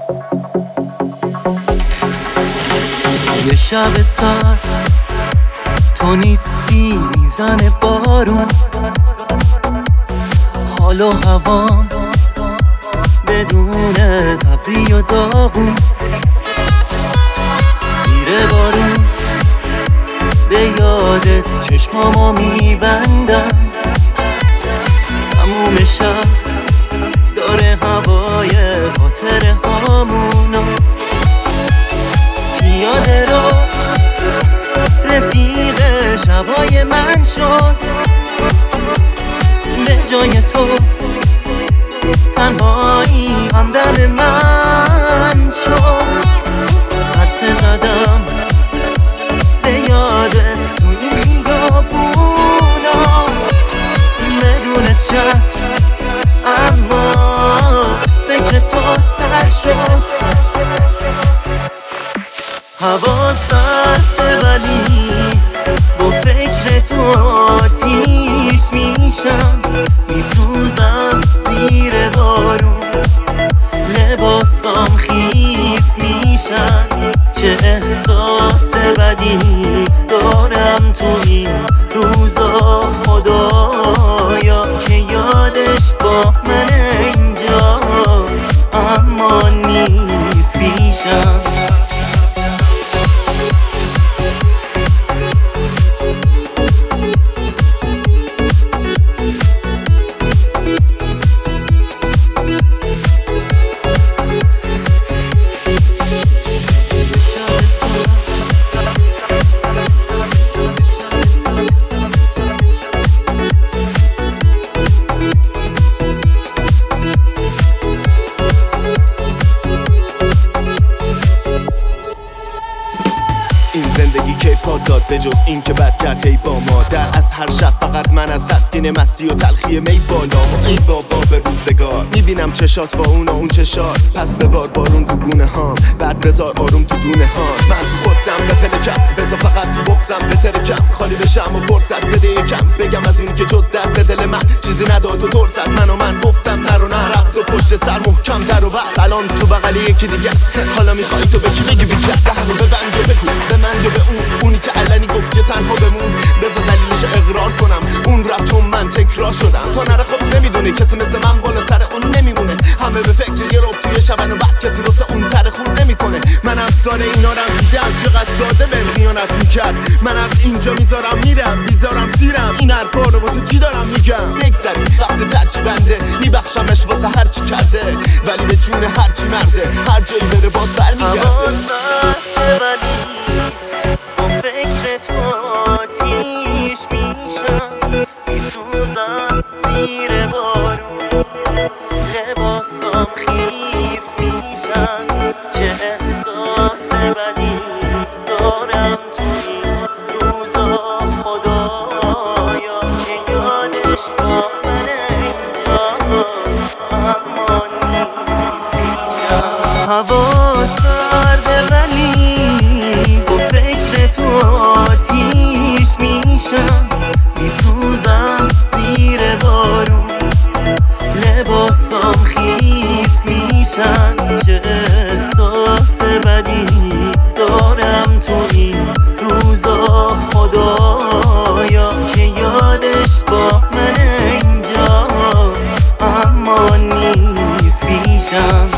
یه شب سرد تو نیستی میزنه بارون، حال و هوام بدون تبری و داغون. زیر بارون به یادت چشمامو میبندم، تموم شب داره هوای خاطره هامونو. پیاده رو رفیق شبای من شد، به جای تو تنهایی همدم من شد. عطسه زدم به یادت تو این خیابونا، بدون چتر اما فکر تو سر شد. هوا سرده ولی با فکر تو آتیش میشم، میسوزم زیر بارون، لباسام خیس میشن. چه احساس بدی دارم تو این روزا، خدایا که یادش با من اینجا اما نیست پیشم. زندگی که پا داد به جز این که بد کرد ای با مادر. از هر شب فقط من از تسکین مستی و تلخی می بالا. ای بابا به روزگار میبینم چشات با اون و اون چشات، پس ببار بارون رو گونه هام، بعد بذار آروم تو دونه هام. من تو خودم به پلکم، بذار فقط تو بغزم بترکم، خالی بشم و فرصت بده یکم بگم از اونی که جز درد دل من چیزی نداد و ترسد. من گفتم نرو نرفت و پشت سر محکم در و بست. الان تو بغلی یکی دیگه است، حالا میخوای تو به کی بگی بیکس؟ ده رو ببند و بگو به من یا به اونی که علنی گفت که تنها بمون. بذار دلیلش اقرار کنم، اون رفت چون من تکرار شدم. تا نره خب نمیدونه کسی مثل من بالا سر اون نمیمونه. همه به فکر یه رب توی شبن و بعد کسی واسه اون تره خود نمیکنه. من امثال اینا رم دیدم، چقدر ساده بهم خیانت میکرد. من از اینجا میذارم میرم، بیزارم سیرم، این حرفا رو واسه چی دارم میگم؟ بگذاریم وقت ترچی بنده، میبخشمش واسه هرچی کرده، ولی به جون هرچی مرده هر جایی بره باز برمیگرده. با فکر تو آتیش میشم، میسوزم زیر بارون، لباسام خیس میشن. چه احساس بدی دارم تو این روزا، خدایا که یادش با من اینجا اما نیست پیشم. هوا سرده ولی با فکر تو آتیش میشم، میسوزم زیر بارون، لباسام خیس میشن. چه احساس بدی دارم تو این روزا، خدایا که یادش با من اینجا اما نیست پیشم.